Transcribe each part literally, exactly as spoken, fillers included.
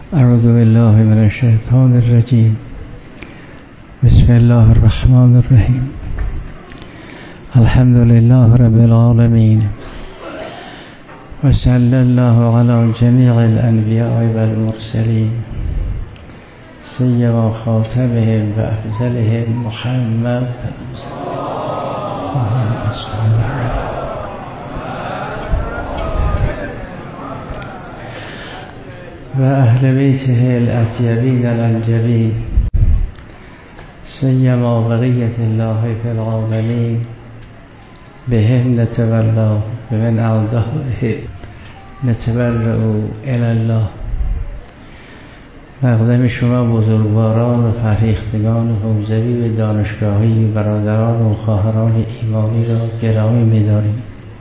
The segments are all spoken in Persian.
اعوذ بالله من الشیطان الرجیم. بسم الله الرحمن الرحیم. الحمد لله رب العالمین و صلی الله علی جمیع الانبیاء و المرسلین سیما خاتمهم و افضلهم محمد و اهل بیته الاطیبین الانجبین سیما بقیة الله فی العالمین بهم نتولا بمن اعدائه نتبرأ الی الله. مقدم شما بزرگواران و فرهیختگان حوزوی و دانشگاهی برادران و خواهران ایمانی را گرامی می‌داریم.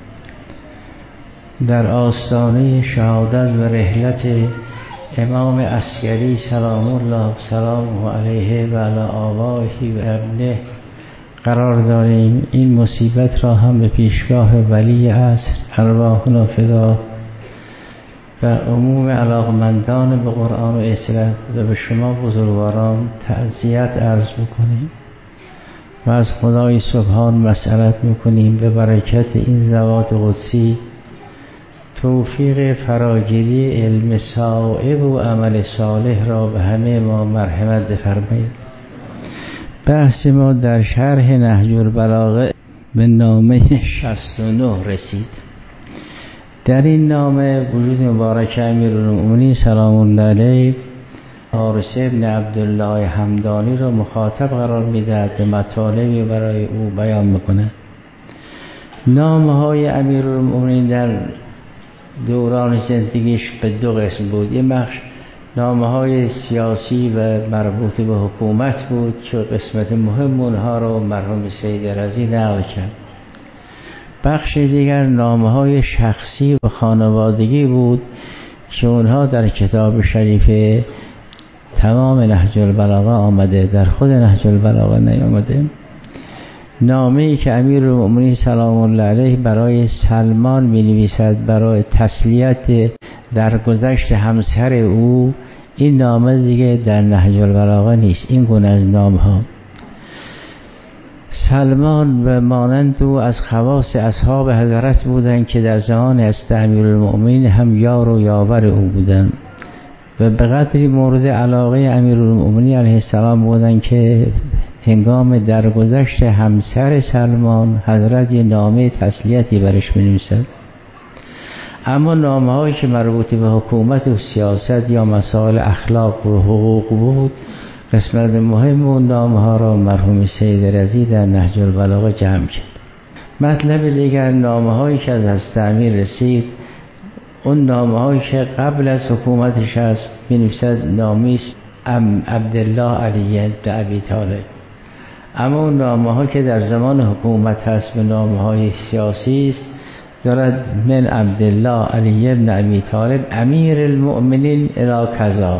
در آستانه شهادت و رحلت امام عسکری سلام الله سلام علیه و علی آبائه و ابنه قرار داریم. این مصیبت را هم به پیشگاه ولی عصر ارواحنا فدا و عموم علاقمندان به قرآن و اصالت و به شما بزرگواران تعزیت عرض میکنیم و از خدای سبحان مسئلت میکنیم به برکت این زوات قدسی توفیق فراگیری علم صائب و عمل صالح را به همه ما مرحمت بفرمایید. بحث ما در شرح نهج البلاغه به نامه شصت و نه رسید. در این نامه وجود مبارک امیرالمؤمنین سلام الله علیه حارث ابن عبدالله همدانی را مخاطب قرار میدهد، به مطالبی برای او بیان میکند. نامه های امیرالمؤمنین در دوران زندگیش به دو قسم بود. یه بخش نامه های سیاسی و مربوط به حکومت بود که قسمت مهم اونها رو مرحوم سید رضی نقل کرد. بخش دیگر نامه های شخصی و خانوادگی بود که اونها در کتاب شریف تمام نهج البلاغه آمده، در خود نهج البلاغه نیامده. نامه‌ای که امیرالمؤمنین سلام الله علیه برای سلمان می‌نویسد برای تسلیت درگذشت همسر او، این نامه دیگه در نهج البلاغه نیست. این گونه از نامه‌ها سلمان و مانند او از خواص اصحاب حضرت بودند که در زمان است امیرالمؤمنین هم یار و یاور او بودند و به قدری مورد علاقه امیرالمؤمنین علیه السلام بودند که هنگام درگذشت همسر سلمان حضرت یه نامه تسلیتی برش می‌نویسد. اما نامه‌هایی که مربوط به حکومت و سیاست یا مسائل اخلاق و حقوق بود، قسمت مهم اون نامه‌ها را مرحوم سید رضی در نهج البلاغه جمع کرد. مطلب دیگر نامه‌هایی که از حضرت امیر رسید، اون نامه‌هایی که قبل از حکومتش است، می‌نویسد نامی ام عبدالله علی بن ابی طالب. اما اون نامه‌ها که در زمان حکومت هست به نامه‌های سیاسی است، دارد من عبدالله علی بن ابی طالب امیر المؤمنین الی کذا.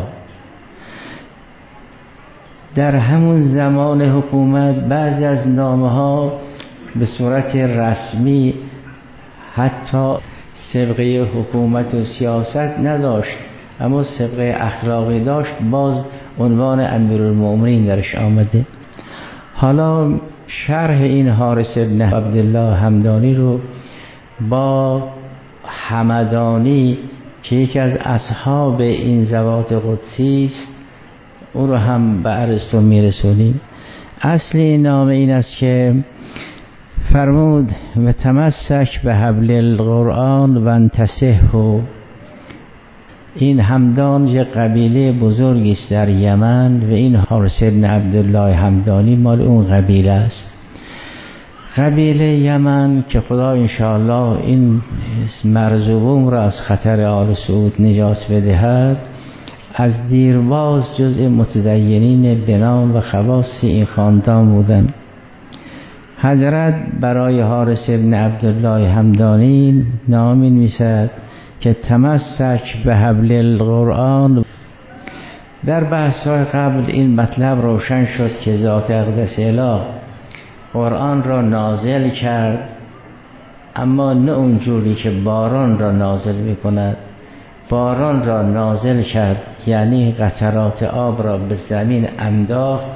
در همون زمان حکومت بعضی از نامه‌ها به صورت رسمی حتی سابقه حکومت و سیاست نداشت، اما سابقه اخلاقی داشت، باز عنوان امیرالمؤمنین درش آمده. حالا شرح این حارث ابن عبدالله همدانی رو با همدانی که یکی از اصحاب این زوات قدسی است، او رو هم به ارسطو میرسونیم. اصل این نامه این است که فرمود و تمسک به حبل القرآن و انتصح. این همدان یه قبیله بزرگی است در یمن و این حارث ابن عبدالله همدانی مال اون قبیله است. قبیله یمن که خدا انشاءالله این مرزوبون را از خطر آل سعود نجات بدهد، از دیرباز جزء متدینین بنام و خواص این خاندان بودن. حضرت برای حارث ابن عبدالله همدانی نامی نویسد که تمسک به حبل القرآن. در بحث‌های قبل این مطلب روشن شد که ذات اقدس اله قرآن را نازل کرد، اما نه اونجوری که باران را نازل می‌کند، باران را نازل کرد یعنی قطرات آب را به زمین انداخت،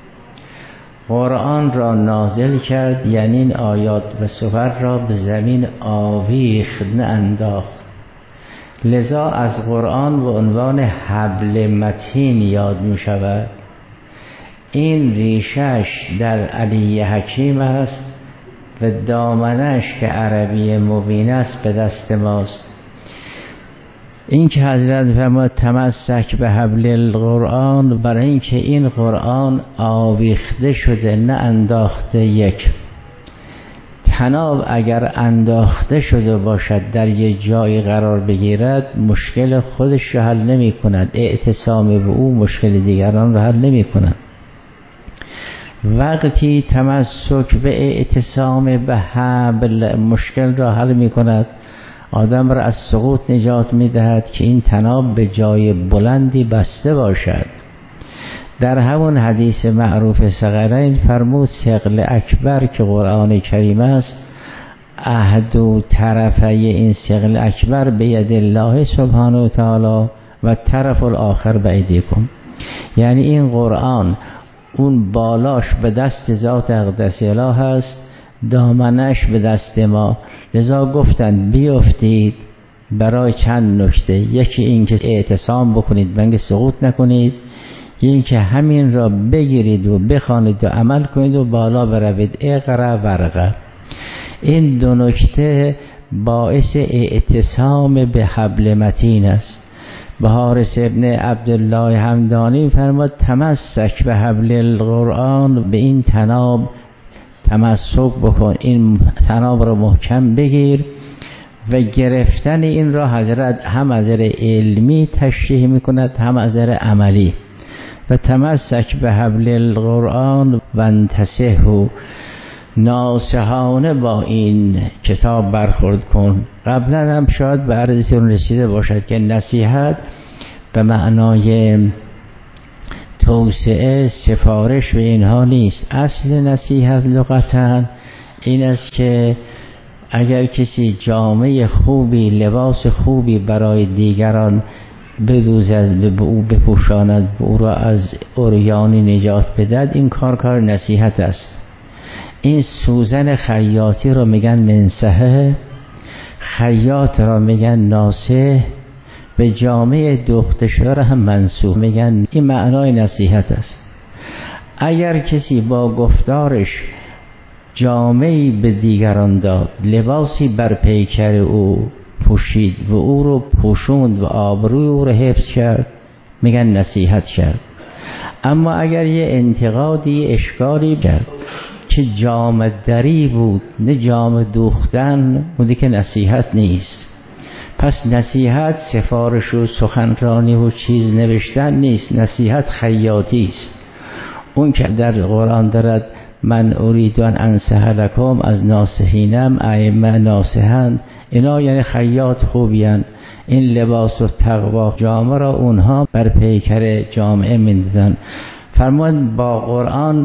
قرآن را نازل کرد یعنی این آیات و سور را به زمین آویخت نه انداخت. لذا از قرآن به عنوان حبل متین یاد می شود. این ریشش در علی حکیم است و دامنش که عربی مبین است به دست ماست. این که حضرت فرمود تمسک به حبل القرآن، برای اینکه این قرآن آویخته شده نه انداخته. یک طناب اگر انداخته شده باشد در یک جای قرار بگیرد مشکل خودش را حل نمی کند، اعتصام به او مشکل دیگران را حل نمی کند. وقتی تمسک به اعتصام به حبل مشکل را حل می کند، آدم را از سقوط نجات می دهد که این طناب به جای بلندی بسته باشد. در همون حدیث معروف ثقلین فرمود ثقل اکبر که قرآن کریم است، احد و طرفه این ثقل اکبر به ید الله سبحانه و تعالی و طرف الاخر به ایدیکم. یعنی این قرآن اون بالاش به دست ذات اقدس اله است، دامنش به دست ما. لذا گفتن بیفتید برای چند نکته. یکی این که اعتصام بکنید بنگ سقوط نکنید، این که همین را بگیرید و بخوانید و عمل کنید و بالا بروید. اقرا ورقه. این دو نکته باعث اعتصام به حبل متین است. حارث ابن عبدالله همدانی فرمود تمسک به حبل القرآن، به این طناب تمسک بکن، این طناب را محکم بگیر. و گرفتن این را حضرت هم از نظر علمی تشریح میکند هم از نظر عملی. و تمسک به حبل القرآن و انتسه، ناصحانه با این کتاب برخورد کن. قبلا هم شاید به عرضتون رسیده باشد که نصیحت به معنای توسعه، سفارش و اینها نیست. اصل نصیحت لغتا این است که اگر کسی جامه خوبی، لباس خوبی برای دیگران بدوزد، به او بپوشاند، به او را از عریانی نجات بدهد، این کار کار نصیحت است. این سوزن خیاطی را میگن منسحه، خیاط را میگن ناصح، به جامعه دوخته شده را هم منسوح میگن. این معنای نصیحت است. اگر کسی با گفتارش جامعی به دیگران داد، لباسی بر پیکر او پوشید و او رو پوشوند و آبروی او رو حفظ کرد، میگن نصیحت کرد. اما اگر یه انتقادی، اشکالی کرد که جامه دری بود نه جامه دوختن، بودی که نصیحت نیست. پس نصیحت سفارش و سخنرانی و چیز نوشتن نیست، نصیحت خیاطی است. اون که در قرآن دارد من ارید ان انصح لکم، از ناصحینم ائمه ناصحند، اینا یعنی خیاط خوبیان. این لباس و تقوا جامعه را اونها بر پیکر جامعه میندازن. فرمان با قرآن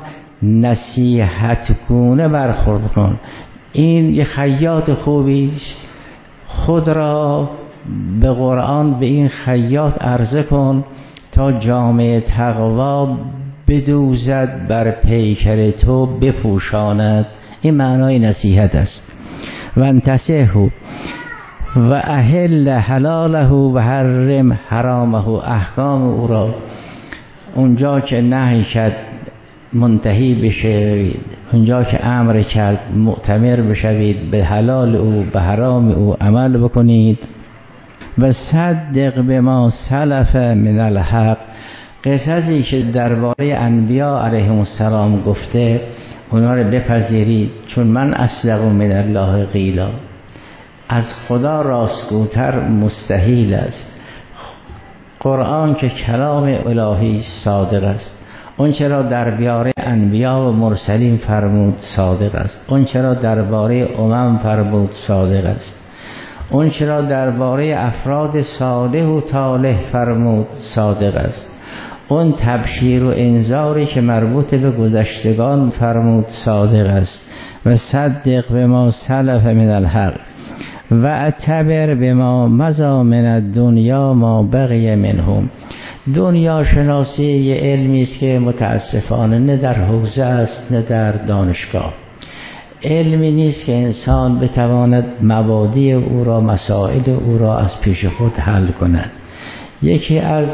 نصیحت گونه برخورد کن. این یه خیاط خوبی است، خود را به قرآن به این خیاط عرضه کن تا جامعه تقوا بدوزد، بر پیکر تو بپوشاند. این معنای نصیحت است. و انتسهو و اهل حلاله و حرم حرامه، احکام او را اونجا که نهی کرد منتهی بشوید، اونجا که امر کرد مؤتمر بشوید، به حلال او به حرام او عمل بکنید. و صدق بما سلف من الحق، قصصی که درباره انبیا علیهم السلام گفته اونا رو بپذیرید، چون من اصدق من الله قیلا، از خدا راستگوتر مستحیل است. قرآن که کلام الهی صادق است، اون چرا درباره انبیا و مرسلین فرمود صادق است، اون چرا درباره امم فرمود صادق است، اون چرا درباره افراد صالح و طالح فرمود صادق است، اون تبشیر و انذاری که مربوط به گذشتگان فرمود صادق است. و صدق به ما سلف من الحق و اعتبر بما مضی من الدنیا ما بقی منهم. دنیا شناسی یه علمی است که متاسفانه نه در حوزه است نه در دانشگاه. علمی نیست که انسان بتواند مبادی او را، مسائل او را از پیش خود حل کند. یکی از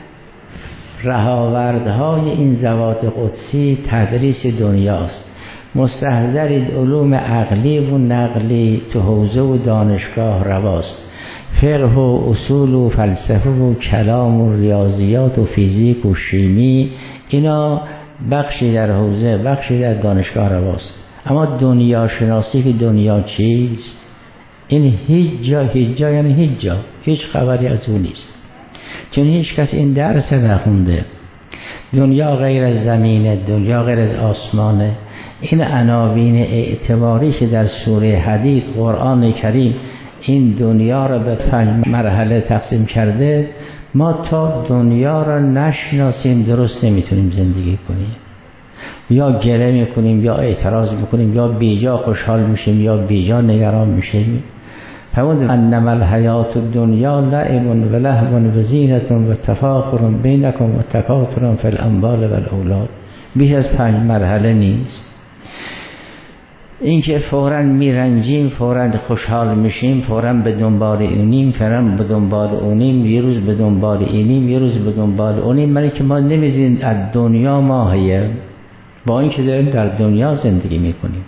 رهاوردهای این ذوات قدسی تدریس دنیاست. مستحضرید علوم عقلی و نقلی تو حوزه و دانشگاه رواست. فقه و اصول و فلسفه و کلام و ریاضیات و فیزیک و شیمی، اینا بخشی در حوزه، بخشی در دانشگاه رواست. اما دنیا شناسی که دنیا چیست، این هیچ جا، هیچ جا یعنی هیچ جا، هیچ خبری از اون نیست، چون هیچ کس این درس نخونده. دنیا غیر از زمینه، دنیا غیر از آسمانه. این عناوین اعتباری که در سوره حدید قرآن کریم این دنیا را به پنج مرحله تقسیم کرده، ما تا دنیا را نشناسیم درست نمیتونیم زندگی کنیم. یا گله میکنیم، یا اعتراض میکنیم، یا بیجا خوشحال میشیم، یا بیجا نگران میشیم. فرمود انما الحیات الدنیا لعب و لهو و زینة و تفاخر بینکم و تکاثر فی الاموال و الاولاد. بیش از پنج مرحله نیست. این که فوراً میرنجیم، فوراً خوشحال میشیم، فوراً به دنبال اینیم، فوراً به دنبال اونیم، یه روز به دنبال اینیم، یه روز به دنبال اونیم. من که ما نمیدونیم از دنیا ماهیه، با این که داریم در دنیا زندگی میکنیم.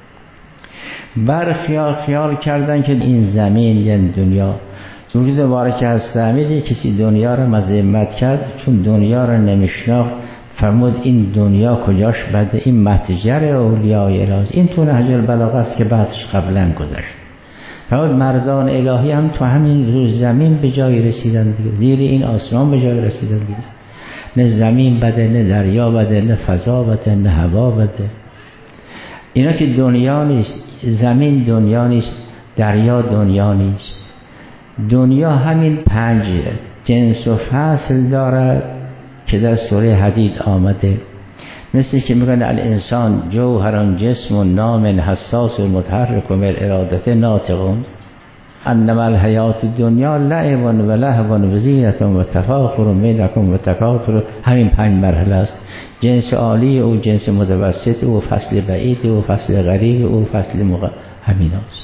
برخیال خیال کردن که این زمین یعنی دنیا. وجود مبارک هست امیدی کسی دنیا را مذمت کرد چون دنیا را نمیشناخت. فرمود این دنیا کجاش بده، این متجر اولیای الهی. این تو نهج البلاغه است که بعدش قبلا گذشت. فرمود مردان الهی هم تو همین روز زمین به جای رسیدن دیگه، زیر این آسمان به جای رسیدن دیگه. نه زمین بده، نه دریا بده، نه فضا بده، نه هوا بده. اینا که دنیا نیست. زمین دنیا نیست، دریا دنیا نیست. دنیا همین پنج جنس و فصل دارد که در سوره حدید آمده. مثل که میگن الانسان جوهران جسم و نام حساس و متحرک و مر ارادته ناطقون. انما الحیات الدنیا لعب و لهو و زینة و تفاخر بینکم و تکاثر. همین پنج مرحله است. جنس عالی او، جنس متوسط او، فصل بعید او، فصل غریب او، فصل مغ... همین است.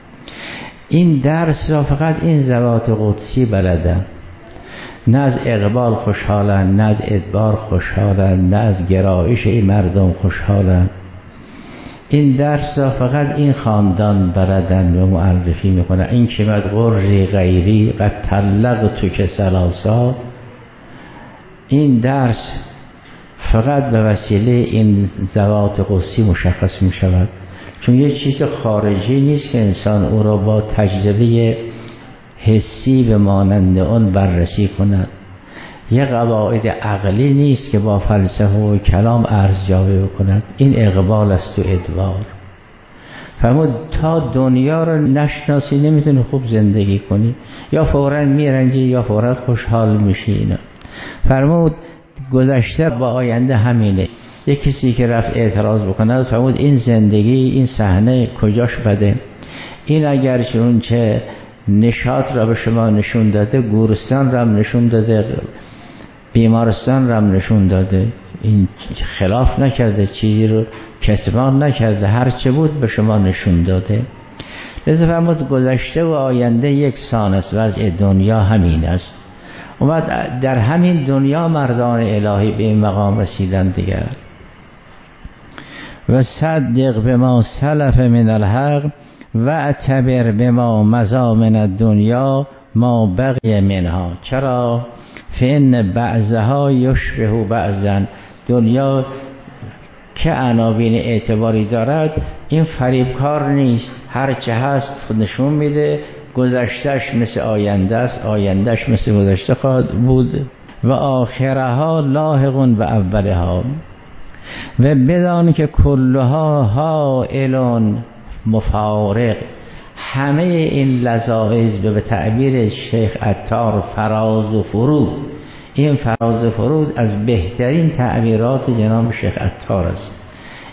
این درس را فقط این ذوات قدسی بلدن. نه از اقبال خوشحالن، نه از ادبار خوشحالن، نه از گرایش این مردم خوشحالن. این درس را فقط این خاندان بلدن و معرفی میکنن. این که مد قری غیری قد طلقت تو که سلاسا. این درس فقط به وسیله این ذوات قدسی مشخص می شود، چون یه چیز خارجی نیست که انسان او را با تجربه حسی به مانند اون بررسی کند. یه قواعد عقلی نیست که با فلسفه و کلام ارزیابی بکند. این اقبال است و ادبار. فرمود تا دنیا را نشناسی نمیتونی خوب زندگی کنی، یا فوراً میرنجی یا فوراً خوشحال میشی. اینا فرمود گذشته با آینده همینه. یک کسی که رفت اعتراض بکنه فرمود این زندگی، این صحنه کجاش بده. این اگر چون چه نشاط را به شما نشون داده، گورستان را نشون داده، بیمارستان را نشون داده، این خلاف نکرده، چیزی رو کتمان نکرده، هر چه بود به شما نشون داده. لذا فرمود گذشته و آینده یکسان است. وضع دنیا همین است. اومد در همین دنیا مردان الهی به این مقام رسیدن دیگر. و صدق بما سلف من الحق و اعتبر بما مضی من الدنیا ما بقی منها. چرا؟ فإن بعضها یشبه بعضا. دنیا که عناوین اعتباری دارد این فریبکار نیست. هر چه هست نشون میده گذشتش مثل آینده است، آیندهش مثل گذشته خواهد بود. و آخرها لاحق و اولها. و بدان که کلها حائل مفارق. همه این لذایذ به تعبیر شیخ عطار فراز و فرود. این فراز و فرود از بهترین تعبیرات جناب شیخ عطار است.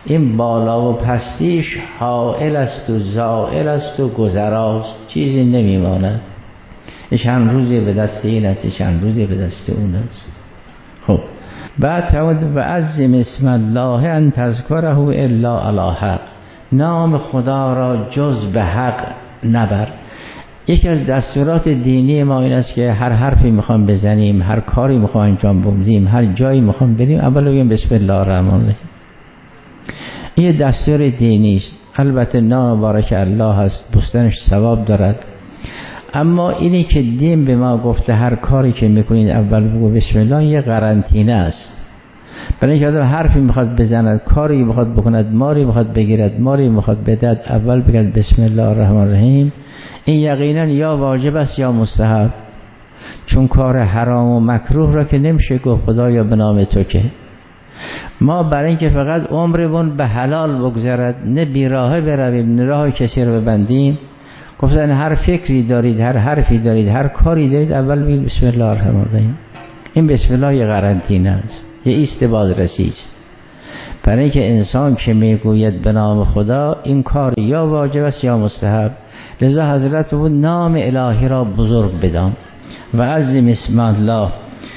این بالا و پستیش حائل است و زائل است و گذراست، چیزی نمیماند. چند روزی به دست این است، چند روزی به دست اون است. خب بعد فرمود و عظم اسم الله ان تذکره الا علی حق، نام خدا را جز به حق نبر. یکی از دستورات دینی ما این است که هر حرفی میخوام بزنیم، هر کاری میخوام انجام بدیم، هر جایی میخوام بریم، اول بگیم بسم الله الرحمن الرحیم. این دستور دینی است. البته نام بارک الله هست، بستنش ثواب دارد، اما اینی که دین به ما گفته هر کاری که میکنید اول بگو بسم الله، یه قرنطینه است. برای اینکه آدم حرفی میخواد بزند، کاری میخواد بکند، ماری میخواد بگیرد، ماری میخواد بدد، اول بگید بسم الله الرحمن الرحیم. این یقینا یا واجب است یا مستحب، چون کار حرام و مکروه را که نمیشه گفت خدایا به نام تو که. ما برای اینکه فقط عمرمون به حلال بگذرد، نه بیراهه برویم، نه راه کسی رو ببندیم، گفتن هر فکری دارید، هر حرفی دارید، هر کاری دارید، اول بگید بسم الله الرحمن الرحیم. این بسم الله یه قرنطینه است، یه ایست بازرسی است. برای اینکه انسان که میگوید به نام خدا، این کار یا واجب است یا مستحب. لذا حضرت بود نام الهی را بزرگ بدان و عظم اسم الله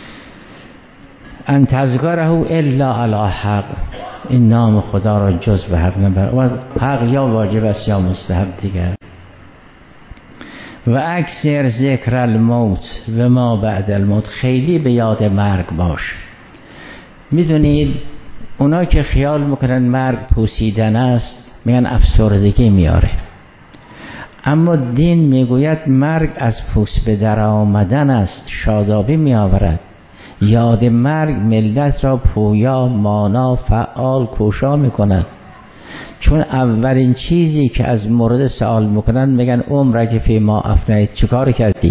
ان تذکره الا علی حق، این نام خدا را جز به حق نبر. و حق یا واجب است یا مستحب دیگر. و اکثر ذکر الموت و ما بعد الموت، خیلی به یاد مرگ باش. میدونید اونا که خیال میکنن مرگ پوسیدن است، میگن افسردگی میاره، اما دین میگوید مرگ از پوست به در آمدن است، شادابی میآورد. یاد مرگ ملت را پویا، مانا، فعال، کوشا میکند. چون اولین چیزی که از مورد سوال میکنن میگن عمرک فی ما افنیت، چیکار کردی؟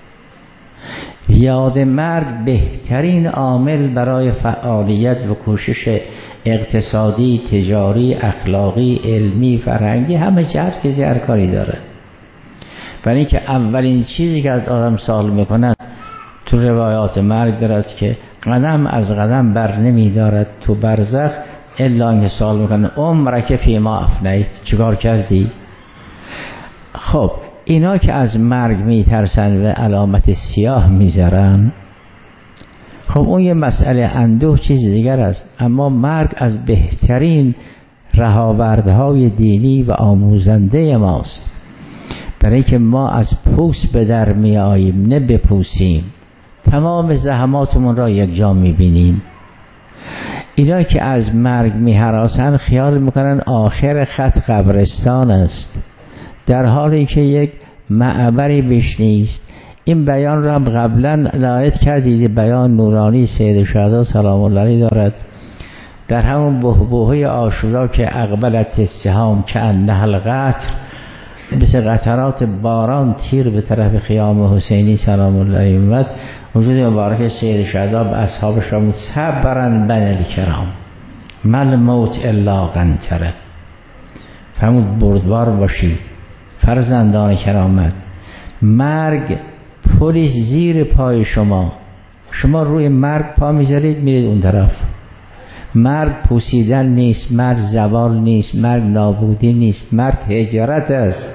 یاد مرگ بهترین عامل برای فعالیت و کوشش اقتصادی، تجاری، اخلاقی، علمی، فرهنگی، همه جهت که هر کاری داره. برای اینکه اولین چیزی که از آدم سوال میکنن تو روایات مرگ دارد که قدم از قدم بر نمی دارد تو برزخ الا اینکه سوال میکنن عمرک فی ما افنیت، چیکار کردی؟ خب اینا که از مرگ میترسن و علامت سیاه میذارن، خب اون یه مسئله اندوه چیز دیگر است. اما مرگ از بهترین رهاوردهای دینی و آموزنده ماست، برای که ما از پوست به در می آییم، نه بپوسیم. تمام زحماتمون را یک جا می بینیم. اینا که از مرگ می هراسن خیال میکنن آخر خط قبرستان است، در حالی که یک معبری بیش نیست. این بیان را قبلا عنایت کردید، بیان نورانی سید شهدا سلام الله علیه دارد در همون بحبوحه عاشورا که اقبلت السهام کأنها القطر، مثل قطرات باران تیر به طرف خیام حسینی سلام الله علیه اومد. وجود مبارک سید شهدا به اصحابش را صبرن بن الکرام مل موت الا قنطره، فرمود بردبار باشید فرزندان کرامت، مرگ پلیس زیر پای شما، شما روی مرگ پا میذارید میرید اون طرف. مرگ پوسیدن نیست، مرگ زوال نیست، مرگ نابودی نیست، مرگ هجرت است.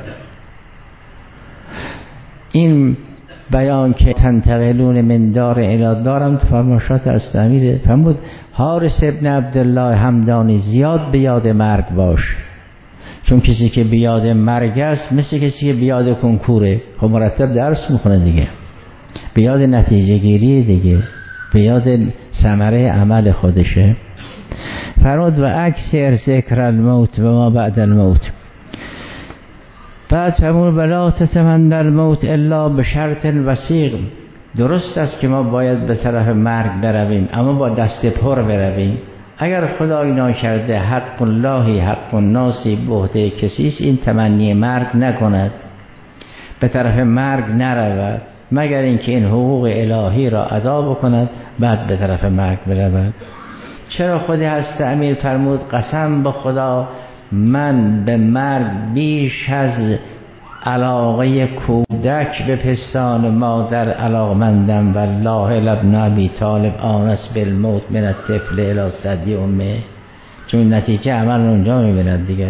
این بیان که تنتقلون من دار الی دارم تو فرمایشات استمیره. فرمود حارث ابن عبدالله همدانی زیاد به یاد مرگ باش، چون کسی که به یاد مرگ است مثل کسی که به یاد کنکوره، خب مرتب درس میخونه دیگه، به یاد نتیجه گیری دیگه، به یاد ثمره عمل خودشه. فرمود و اکثر ذکر الموت و ما بعد الموت. بعد فرمود ولا تتمنى الموت الا بشرط وثیق. درست است که ما باید به طرف مرگ برویم، اما با دست پر برویم. اگر خدای ناکرده حق الله حق الناسی به عهده کسی است، این تمنی مرگ نکند، به طرف مرگ نرود، مگر اینکه این حقوق الهی را ادا بکند بعد به طرف مرگ برود. چرا خود هست امیر فرمود قسم به خدا من به مرگ بیش از علاقه کودک به پستان مادر علاقمندم، والله لابن ابی طالب آنس بالموت من الطفل الی ثدی امه. چون نتیجه عمل اونجا میبیند دیگه.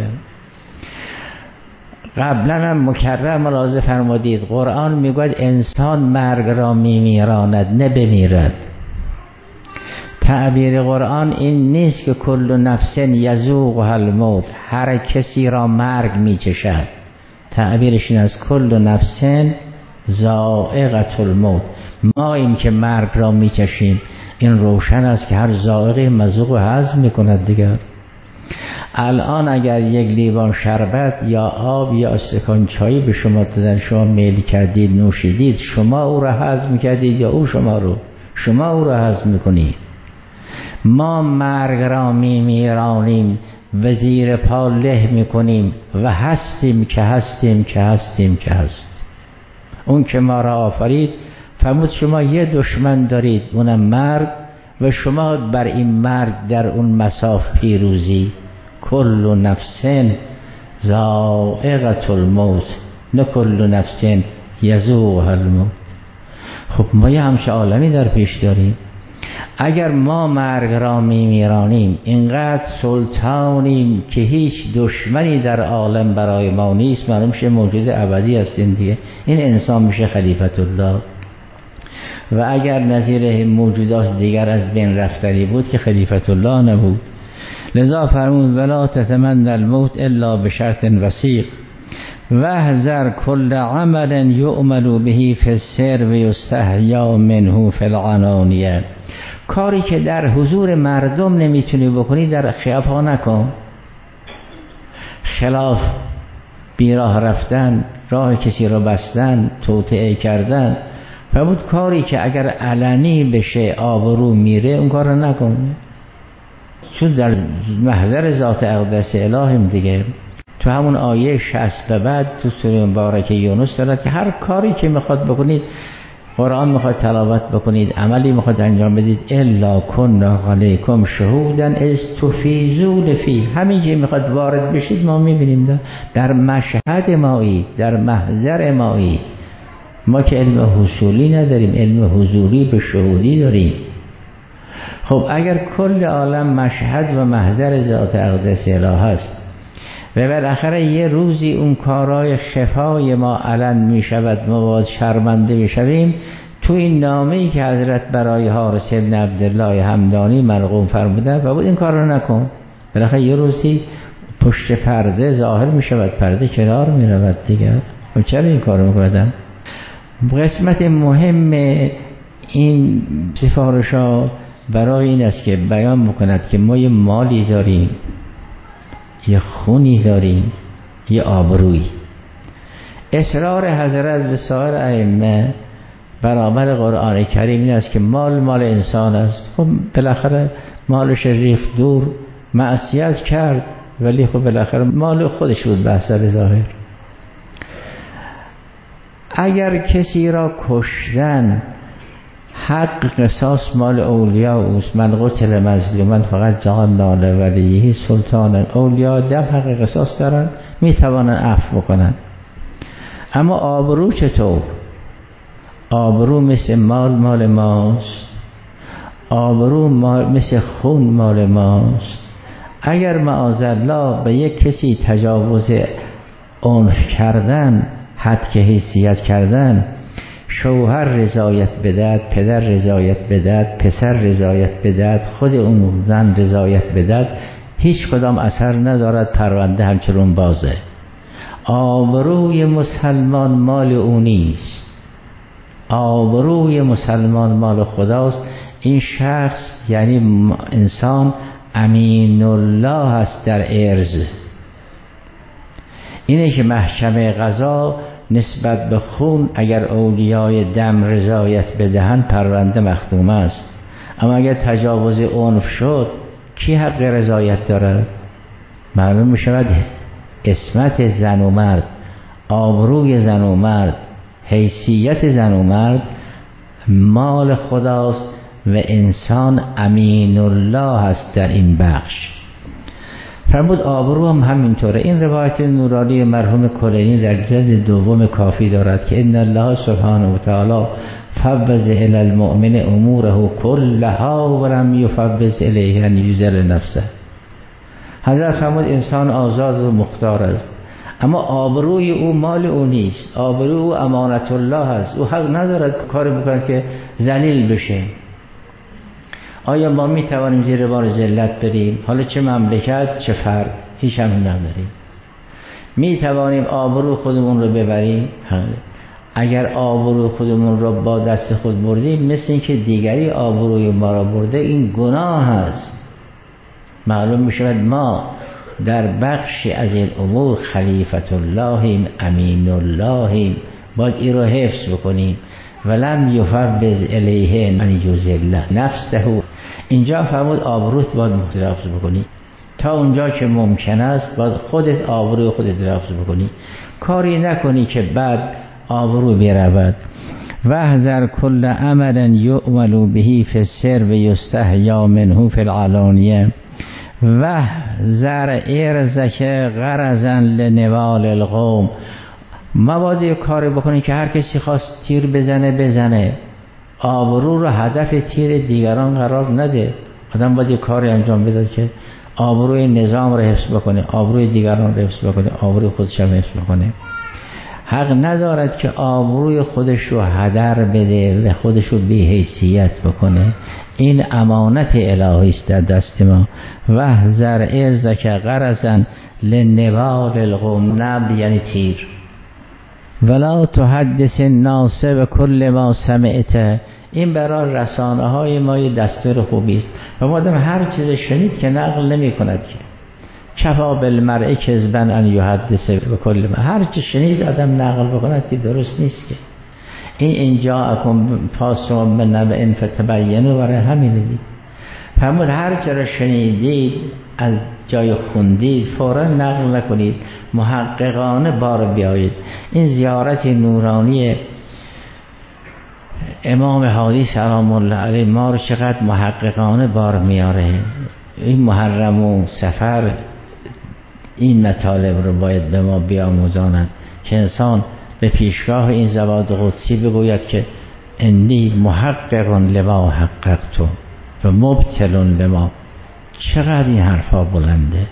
قبلا هم مکرر ملاحظه فرمودید قرآن میگوید انسان مرگ را میمیراند نه بمیرد. تعبیر قرآن این نیست که کل نفس یذوقها الموت، هر کسی را مرگ میچشد. تعبیرش این است کل نفس ذائقة الموت، ما این که مرگ را میچشیم. این روشن است که هر ذائقه مذوق و هضم میکند دیگر. الان اگر یک لیوان شربت یا آب یا استکان چای به شما دادن، شما میل کردید نوشیدید، شما او را هضم کردید یا او شما رو؟ شما او را هضم میکنید. ما مرگ را میمیرانیم و زیر پا له میکنیم و هستیم که هستیم که هستیم که هست. اون که ما را آفرید فرمود شما یه دشمن دارید اونم مرگ و شما بر این مرگ در اون مساف پیروزی. کل نفس ذائقة الموت نه کل نفس یذوقها الموت. خب ما یه همچه عالمی در پیش داریم. اگر ما مرگ را میمیرانیم، اینقدر سلطانیم که هیچ دشمنی در عالم برای ما نیست، معلوم شه موجود ابدی هستیم دیگه. این انسان میشه خلیفت الله. و اگر نظیر موجودات دیگر از بین رفتنی بود که خلیفت الله نبود. لذا فرمود ولا تتمنى الموت الا بشرط وثیق واحذر كل عمل يؤمل به في السر ويستحيا منه في العنانیه. کاری که در حضور مردم نمیتونی بکنی در خیابها نکن. خلاف بیراه رفتن، راه کسی را بستن، توطئه کردن. فرمود کاری که اگر علنی بشه آبرو میره اون کار را نکن. چون در محضر ذات اقدس الهیم دیگه. تو همون آیه شصت به بعد تو سوره مبارکه یونس دارد که هر کاری که میخواد بکنید، قرآن میخواد تلاوت بکنید، عملی میخواد انجام بدید، الا کنا علیکم شهودا اذ تفیضون فیه، همین که میخواد وارد بشید ما میبینیم در, در مشهد مایی، در محضر مایی. ما که علم حصولی نداریم، علم حضوری به شهودی داریم. خب اگر کل عالم مشهد و محضر ذات اقدس اله هست و بالاخره یه روزی اون کارهای خفای ما علن می شود، ما باید شرمنده بشویم. تو این نامه‌ای که حضرت برای حارث بن عبدالله همدانی مرقوم فرمودن و بود این کار رو نکن، بالاخره یه روزی پشت پرده ظاهر می شود، پرده کنار می رود دیگر. و چرا این کار رو می‌کردن؟ قسمت مهم این سفارش ها برای این است که بیان میکند که ما یه مالی داریم، یه خونی داریم، یه آبرویی. اصرار حضرت به سایر ائمه برابر قرآن کریم این است که مال مال انسان است. خب بالاخره مالش ریخت دور، معصیت کرد، ولی خب بالاخره مال خودش بود به اثر ظاهر. اگر کسی را کشتن، حق قصاص مال اولیاء اوست. من قتل مظلومن فقط جان نال ولیه سلطان. اولیاء در حق قصاص دارن، میتوانن عفو بکنن. اما آبرو چطور؟ آبرو مثل مال مال ماست، آبرو مال مثل خون مال ماست. اگر معاذالله به یک کسی تجاوز عنف کردن، حد که حیثیت کردن، شوهر رضایت بدهد، پدر رضایت بدهد، پسر رضایت بدهد، خود اون زن رضایت بدهد، هیچ کدام اثر ندارد، پرونده همچنان بازه. آبروی مسلمان مال او نیست، آبروی مسلمان مال خداست. این شخص یعنی انسان امین الله است در ارز. اینه که محکمه قضا نسبت به خون اگر اولیای دم رضایت بدهند پرونده مختوم است. اما اگر تجاوز عنف شد کی حق رضایت دارد؟ معلوم می شود عصمت زن و مرد، آبروی زن و مرد، حیثیت زن و مرد مال خداست و انسان امین الله هست در این بخش. فرمود آبرو هم همینطوره. این روایت نورانی مرحوم کلینی در جلد دوم کافی دارد که ان الله سبحانه و تعالی فوض الی المؤمن اموره کلها ولم یفوض الیه ان یذل نفسه. حضرت فرمود انسان آزاد و مختار است، اما آبروی او مال او نیست، آبروی او امانت الله است. او حق ندارد کاری بکند که ذلیل بشه. آیا ما می توانیم زیر بار ذلت بریم؟ حالا چه مملکت چه فرد، هیچ هم نداریم. می توانیم آبروی خودمون رو ببریم؟ اگر آبروی خودمون رو با دست خود بردیم، مثل این که دیگری آبروی ما را برده، این گناه است. معلوم می شود ما در بخشی از این امور خلیفت اللهیم، امین اللهیم، باید این رو حفظ بکنیم. ولم یفوض الیه ان یذل نفسه. اینجا فرمود آبروت باید محتفظ بکنی، تا اونجا که ممکن است باید خودت آبروی خودت حفظ بکنی، کاری نکنی که بعد آبرو برود. واحذر کل عمل یعمل به فی السر و یستحیا منه فی العلانیه واحذر ارزک غرضا لنوال القوم. مبادا یک کاری بکنی که هر کسی خواست تیر بزنه بزنه، آبرو رو هدف تیر دیگران قرار نده. آدم باید یک کاری انجام بده که آبروی نظام رو حفظ بکنه، آبروی دیگران رو حفظ بکنه، آبروی خودش رو حفظ بکنه. حق ندارد که آبروی خودش رو هدر بده و خودش رو بی حیثیت بکنه. این امانت الهی است در دست ما. واحذر ارزک غرضا لنوال القوم. نبل یعنی تیر. ولا تحدث الناس بكل ما سمعت. این برای رسانه های ما یه دستور خوبی است و آدم هر چیز شنید که نقل نمی کند که کفا بالمرء کذبا ان یحدث بكل ما. هر چیز شنید آدم نقل بکند که درست نیست که. این اینجا اکن فاسق بنبأ فتبینوا برای همین دید. فرمود هر چه را شنیدید از جای خوندید فوراً نقل نکنید، محققانه بار بیایید. این زیارت نورانی امام هادی سلام الله علیه ما رو چقدر محققانه بار میاره. این محرم و سفر این مطالب رو باید به ما بیاموزاند که انسان به پیشگاه این زباد قدسی بگوید که انی محقق لما حققت و مبتل لما. چقدر این حرفا بلنده.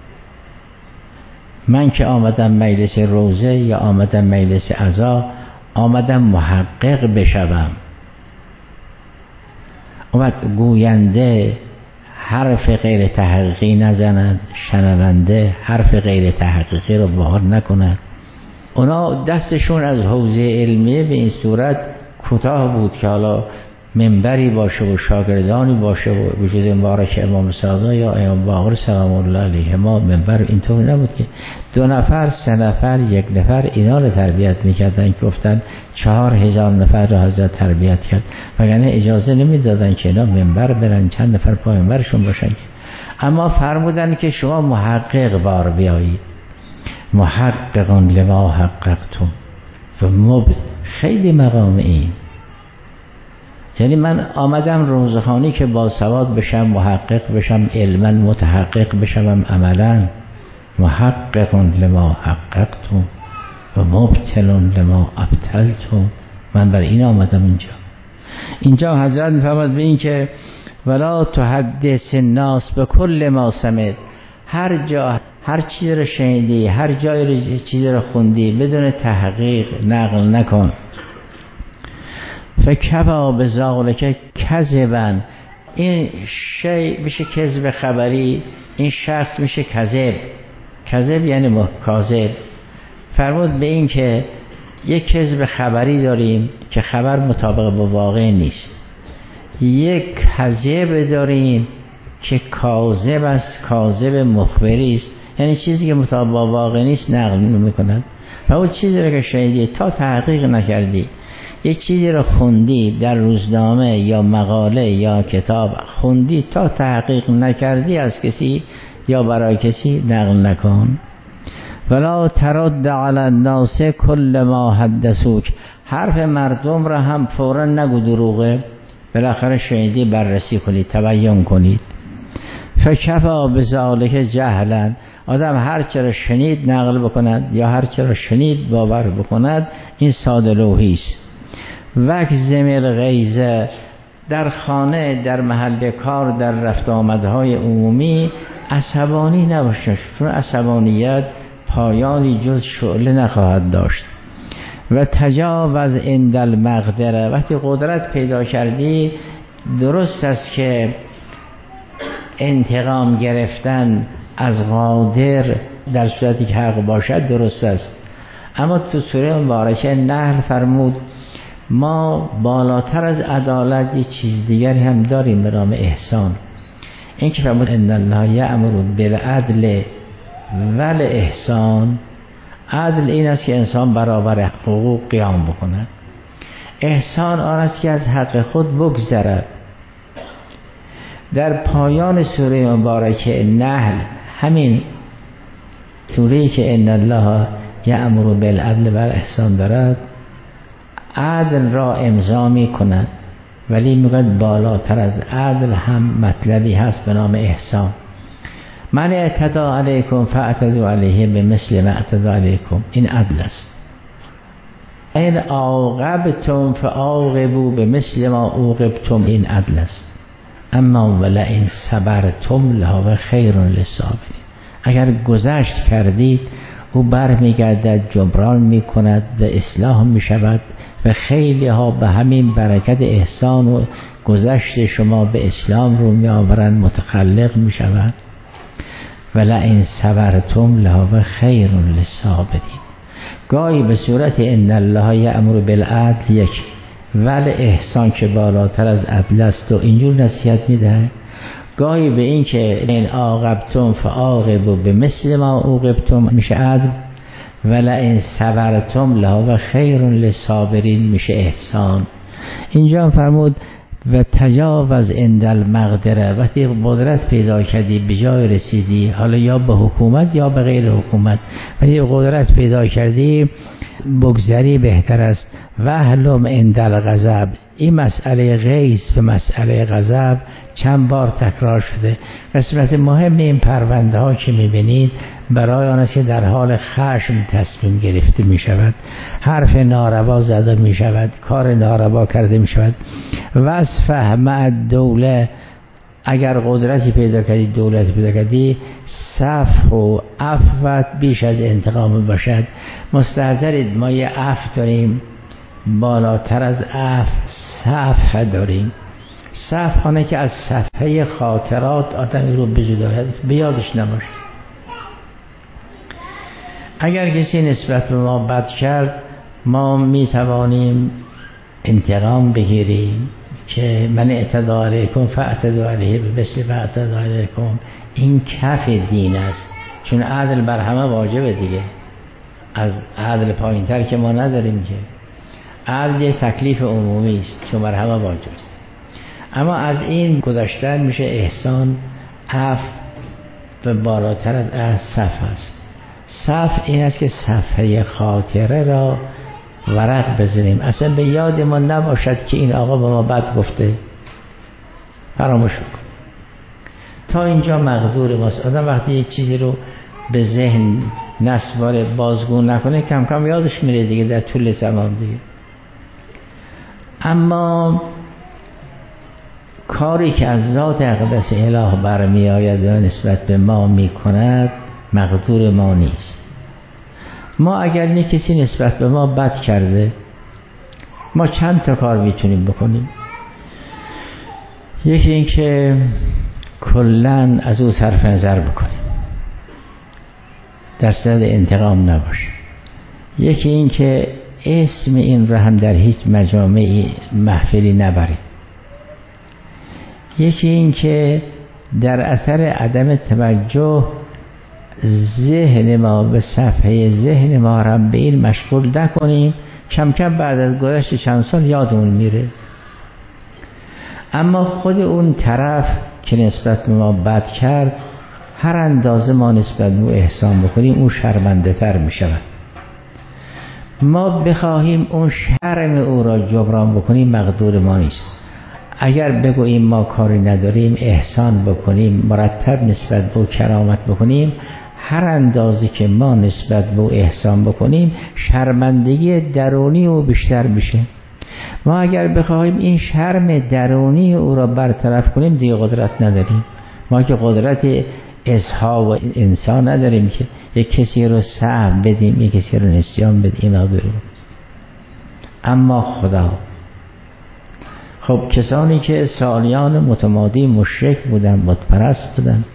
من که آمدم مجلس روزه یا آمدم مجلس عزا، آمدم محقق بشوم. اومد گوینده حرف غیر تحقیقی نزند، شنونده حرف غیر تحقیقی رو بحال نکند. اونا دستشون از حوزه علمیه به این صورت کوتاه بود که حالا منبری باشه و شاگردانی باشه و وجود مبارک امام صادق یا امام باقر سلام الله علیه ما منبر اینطور نبود که دو نفر سه نفر یک نفر اینا رو تربیت میکردن که گفتن چهار هزار نفر رو حضرت تربیت کرد، وگرنه اجازه نمیدادن که اینا منبر برن چند نفر پای منبرشون باشن. اما فرمودن که شما محقق بار بیایید، محققان لما حققتم و مبت. خیلی مقام این، یعنی من آمدم روزخوانی که با سواد بشم، محقق بشم، علما متحقق بشم، عملا محقق لما حققتم و مبتل لما ابطلتم. من بر این آمدم اینجا. اینجا حضرت میفرماد به این که ولا تحدث الناس بكل ما سمعت. هر جا هر چیز رو شنیدی، هر جای چیز رو خوندی بدون تحقیق نقل نکن. فکفا بذالک کذبا. این شی میشه کذب خبری، این شخص میشه کذب. کذب یعنی کاذب. فرمود به این که یک کذب خبری داریم که خبر مطابق با واقع نیست، یک کذب داریم که کاذب است، کاذب مخبری است، یعنی چیزی که مطابق با واقع نیست نقل میکنند. و اون چیزی رو که شنیدی تا تحقیق نکردی، یک چیزی رو خوندی در روزنامه یا مقاله یا کتاب خوندی تا تحقیق نکردی از کسی یا برای کسی نقل نکن. ولا ترد علی الناس کل ما حدثوک. حرف مردم را هم فورا نگو دروغه، بالاخره شنیدی بررسی کنید، تبیین کنید. فکفا بذالک جهلا. آدم هر چه را شنید نقل بکند یا هر چه را شنید باور بکند، این ساده لوحی است. وکظم الغیظ. در خانه، در محل کار، در رفت آمدهای عمومی عصبانی نباشد، چون عصبانیت پایانی جز شعله نخواهد داشت. و تجاوز عند المقدره، وقتی قدرت پیدا کردی درست است که انتقام گرفتن از قادر در صورتی که حق باشد درست است، اما تو سوره مبارکه نحل فرمود ما بالاتر از عدالت یه چیز دیگری هم داریم به نام احسان. این که فرمود ان الله یأمر بالعدل والاحسان، عدل این است که انسان برابر حقوق قیام بکند، احسان آن است که از حق خود بگذرد. در پایان سوره مبارکه نحل، همین سوره‌ای که ان الله یأمر بالعدل والاحسان دارد، عدل را امضا می کند، ولی میگوید بالاتر از عدل هم مطلبی هست به نام احسان. من اعتدی علیکم فاعتدوا علیه بمثل ما اعتدی علیکم، این عدل است. این عاقبتم فعاقبوا بمثل ما عوقبتم، این عدل است. اما ولئن صبرتم لهو خیر للصابرین، اگر گذشت کردید او برمیگردد جبران میکند و اصلاح میشود و خیلی ها به همین برکت احسان و گذشت شما به اسلام رو میآورند، متخلق میشوند. ولئن صبرتم لهو خیر للصابرین. گاهی به صورت ان الله یأمر بالعدل یک ول احسان که بالاتر از عدل است و اینجور نصیحت میده، گاهی به این که این عاقبتم فعاقبوا بمثل ما عوقبتم میشه عدل، ولئن صبرتم لهو خیر للصابرین میشه احسان. اینجا فرمود و تجاوز عند المقدره، وقتی قدرت پیدا کردی به جای رسیدی، حالا یا به حکومت یا به غیر حکومت، وقتی قدرت پیدا کردی بگذری بهتر است. وحلم عند الغضب، این مسئله غیظ به مسئله غضب چند بار تکرار شده. قسمت مهم این پرونده ها که میبینید برای آن است که در حال خشم تصمیم گرفته می شود، حرف ناروا زده می شود، کار ناروا کرده می شود. وصفه مع دوله، اگر قدرتی پیدا کردی، دولتی پیدا کردی، صفح و عفوت بیش از انتقام باشد. مستحضرید ما یه عفو داریم، بالاتر از عفو صفح داریم. صفح آنه که از صفحه خاطرات آدمی رو بجداید، بیادش نباشه. اگر کسی نسبت به ما بد کرد، ما می توانیم انتقام بگیریم که من اعتدی علیکم فاعتدوا علیه بمثل ما اعتدی علیکم. این کف دین است، چون عدل بر همه واجبه دیگه، از عدل پایین تر که ما نداریم که. عدل یک تکلیف عمومی است چون بر همه واجب است. اما از این گذشتن میشه احسان، عفو به بالاتر از از صفح است. صفح این است که صفحه خاطره را ورق بزنیم، اصلا به یاد ما نباشد که این آقا به ما بد گفته، فراموش کن. تا اینجا مقدور ماست. آدم وقتی یک چیزی رو به ذهن نسواره بازگو نکنه، کم کم یادش میره دیگه در طول زمان دیگه. اما کاری که از ذات اقدس اله برمی آید و نسبت به ما می کند مقدور ما نیست. ما اگر نه کسی نسبت به ما بد کرده، ما چند تا کار میتونیم بکنیم. یکی این که کلن از او صرف نظر بکنیم، در صدد انتقام نباشه. یکی این که اسم این رو هم در هیچ مجامعی محفلی نبریم. یکی این که در اثر عدم توجه ذهن ما به صفحه ذهن ما هم به این مشغول نکنیم، کم کم بعد از گذشت چند سال یادمون میره. اما خود اون طرف که نسبت به ما بد کرد، هر اندازه ما نسبت به او احسان بکنیم اون شرمنده تر می شود. ما بخواهیم اون شرم او را جبران بکنیم مقدور ما نیست. اگر بگوییم ما کاری نداریم، احسان بکنیم، مرتب نسبت به او کرامت بکنیم، هر اندازه که ما نسبت به او احسان بکنیم شرمندگی درونی او بیشتر میشه. ما اگر بخواهیم این شرم درونی او را برطرف کنیم دیگه قدرت نداریم. ما که قدرت اسحاق و انسان نداریم که یک کسی رو سهم بدیم یک کسی رو نسیان بدیم. این مقدوری اما خدا. خب کسانی که سالیان متمادی مشرک بودن، بتپرست بودن،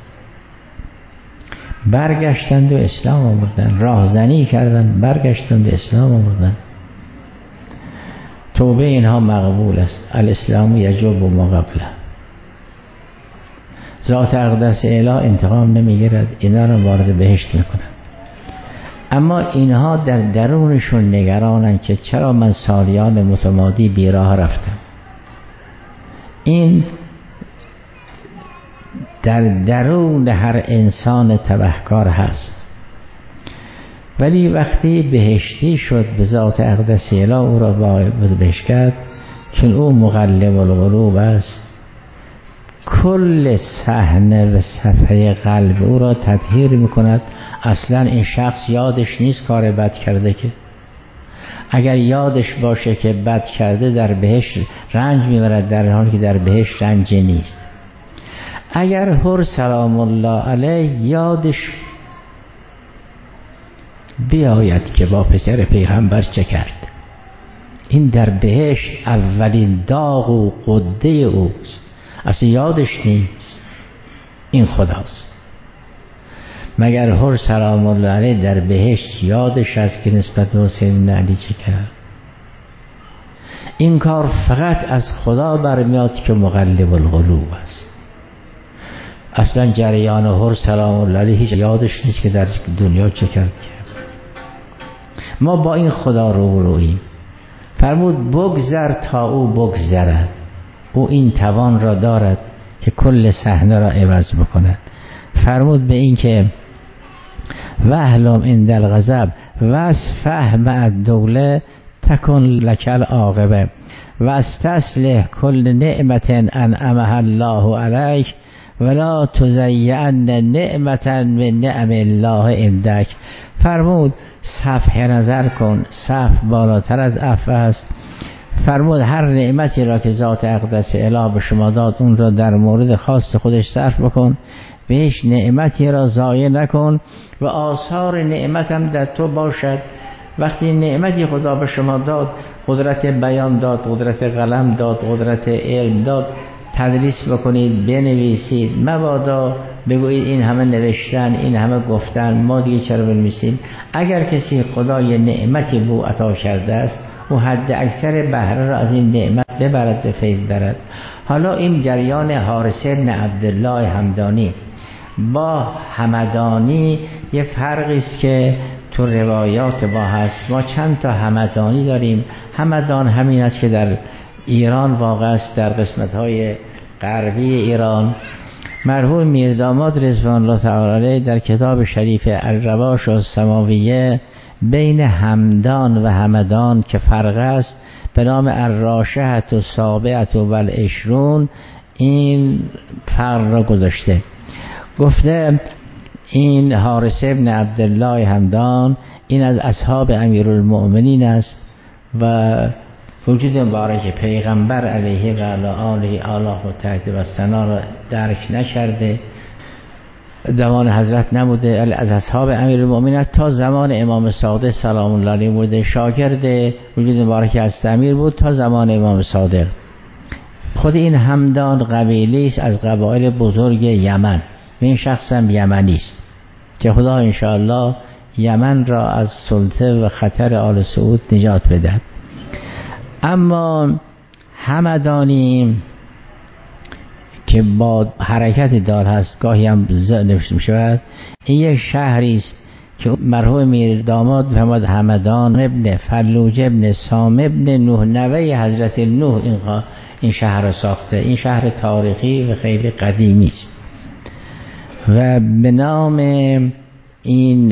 برگشتند و اسلام آوردن، راهزنی کردن، برگشتند و اسلام آوردن. توبه اینها مقبول است. الاسلام یجب ما قبله. ذات اقدس اله انتقام نمیگیرد، اینا رو وارد بهشت میکنند. اما اینها در درونشون نگرانن که چرا من سالیان متمادی بیراه رفتم. این در درون هر انسان تبهکار هست. ولی وقتی بهشتی شد به ذات اقدس اله او را وارد بهشت کرد، چون او مقلب القلوب است، کل صحنه و صفحه قلب او را تطهیر میکند. اصلا این شخص یادش نیست کار بد کرده، که اگر یادش باشه که بد کرده در بهشت رنج میبرد، در حالی که در بهشت رنج نیست. اگر هر سلام الله علیه یادش بیاید که با پسر پیغمبر چه کرد، این در بهشت اولین داغ و قده اوست. اصلا یادش نیست. این خداست. مگر هر سلام الله علیه در بهشت یادش است که نسبت به حسین بن علی چه کرد؟ این کار فقط از خدا برمیاد که مقلب القلوب است. اصلا جریان هر سلام الله علیه هیچ یادش نیست که در دنیا چه کرد. ما با این خدا رو روییم. فرمود بگذر تا او بگذرد. او این توان را دارد که کل صحنه را عوض بکند. فرمود به این که وهلم عند الغضب واصفح مع الدوله تکن لک العاقبه واستصلح کل نعمت انعمها الله علیک ولا تضیعن نعمت من نعم الله عندک. فرمود صفح نظر کن. صف بالاتر از عفو است. فرمود هر نعمتی را که ذات اقدس اله به شما داد اون را در مورد خاص خودش صرف بکن، بهش نعمتی را ضایع نکن و آثار نعمت هم در تو باشد. وقتی نعمتی خدا به شما داد، قدرت بیان داد، قدرت قلم داد، قدرت علم داد، تدریس بکنید، بنویسید. مبادا بگویید این همه نوشتن، این همه گفتن، ما دیگه چرا بنویسیم؟ اگر کسی خدا یه نعمتی به او عطا کرده است، او حد اکثر بهره را از این نعمت ببرد و فیض برد. حالا این جریان حارث بن عبدالله همدانی با همدانی یه فرقی است که تو روایات ما هست. ما چند تا همدانی داریم. همدان همین است که در ایران واقع است، در قسمت‌های غربی ایران. مرحوم میرداماد رضوان الله تعالی علیه در کتاب شریف الرواش السماویه بین همدان و همدان که فرق است به نام الراشحة و سابعة و العشرون این فرق را گذاشته. گفته این حارث بن عبدالله همدان این از اصحاب امیرالمؤمنین است و وجود مبارک پیغمبر علیه و علی آله آله و تحت و ثنا را درک نکرده، زمان حضرت نبوده، از اصحاب امیرالمؤمنین تا زمان امام صادق سلام الله علیه بوده، شاگرد وجود مبارک از امیر بود تا زمان امام صادق. خود این همدان قبیله است از قبایل بزرگ یمن و این شخص هم یمنی است که خدا انشاءالله یمن را از سلطه و خطر آل سعود نجات بدهد. اما همدانی که با حرکت دار هست، گاهی هم ز نوشته می شود، این یک شهری است که مرحوم میرداماد فرمود همدان ابن فلوج ابن سام ابن نوح نوه حضرت نوح این, این شهر را ساخته. این شهر تاریخی و خیلی قدیمی است و به نام این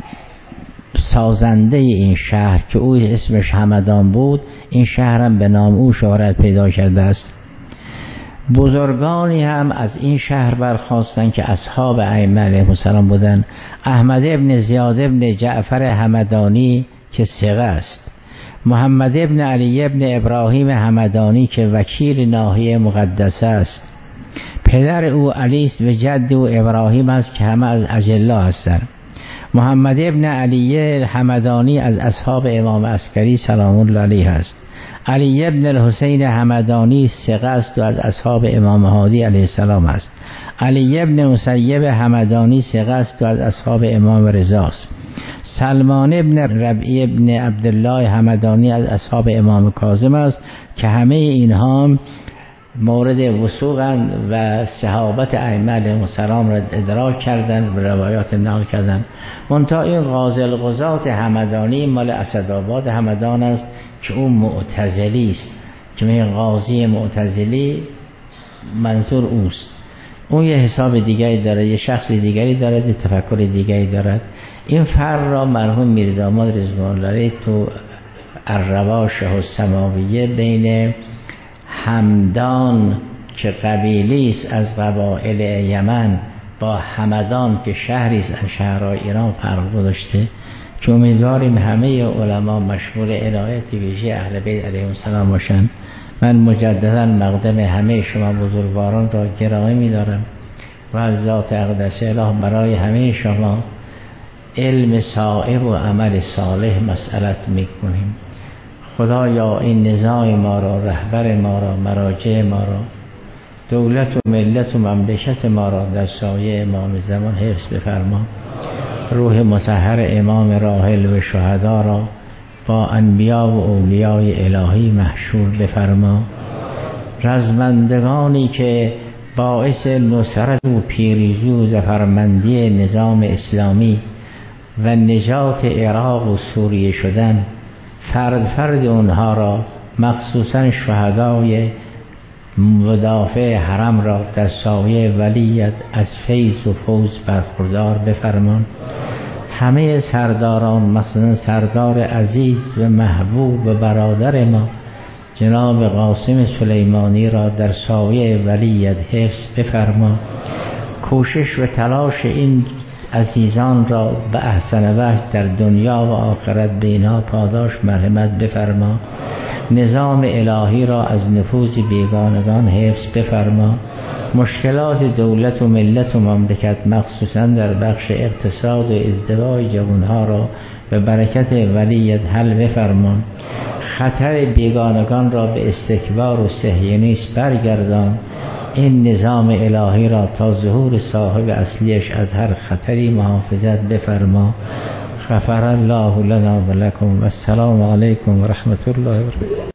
سازنده این شهر که او اسمش همدان بود، این شهر هم به نام او شهرت پیدا کرده است. بزرگانی هم از این شهر برخاستند که اصحاب ائمه علیهم السلام بودند. احمد ابن زیاد ابن جعفر همدانی که ثقه است، محمد ابن علی ابن ابراهیم همدانی که وکیل ناحیه مقدسه است، پدر او علی است و جد او ابراهیم است که همه از اجلا هستند. محمد ابن علی همدانی از اصحاب امام عسکری سلام الله علیه است. علی ابن الحسین همدانی ثقه است و از اصحاب امام هادی علیه السلام است. علی ابن مسیب همدانی ثقه است و از اصحاب امام رضا است. سلمان ابن ربیع ابن عبدالله همدانی از اصحاب امام کاظم است که همه اینها مورد وثوقند و صحابت ائمه علیهم السلام را ادراک کردند و روایات نقل کردند. منتها این قاضی القضات همدانی مال اسدآباد همدان است که اون معتزلی است، که این قاضی معتزلی منظور اوست. اون یه حساب دیگری داره، یه شخص دیگری داره، یه تفکر دیگری دارد. این فرق را مرحوم میرداماد رضوان الله علیه تو الرواشه السماویه بین همدان که قبیلی است از قبایل یمن با همدان که شهری است از شهرهای ایران فرق گذاشته، که امیدواریم همه علما مشمول عنایت ویژه اهل بیت علیهم السلام باشند. من مجددا مقدم همه شما بزرگواران را گرامی می‌دارم و از ذات اقدس الهی برای همه شما علم صائب و عمل صالح مسئلت می‌کنیم. خدایا این نظام ما را، رهبر ما را، مراجع ما را، دولت و ملت و مملکت ما را در سایه امام زمان حفظ بفرما. روح مطهر امام راحل و شهدا را با انبیا و اولیای الهی محشور بفرما. رزمندگانی که باعث نصرت و پیروزی و ظفرمندی نظام اسلامی و نجات عراق و سوریه شدن، فرد فرد اونها را، مخصوصا شهدای مدافع حرم را در سایه ولیت از فیض و فوز برخوردار بفرمان. همه سرداران، مخصوصا سردار عزیز و محبوب و برادر ما جناب قاسم سلیمانی را در سایه ولیت حفظ بفرما. کوشش و تلاش این عزیزان را به احسن وجه در دنیا و آخرت به اینها پاداش مرحمت بفرما. نظام الهی را از نفوذ بیگانگان حفظ بفرما. مشکلات دولت و ملت و مملکت مخصوصا در بخش اقتصاد و ازدواج جوانها را به برکت ولیت حل بفرمان. خطر بیگانگان را به استکبار و صهیونیسم برگردان. این نظام الهی را تا ظهور صاحب اصلیش از هر خطری محافظت بفرما. غفر الله لنا و لکم و السلام علیکم و رحمت الله و برکاته.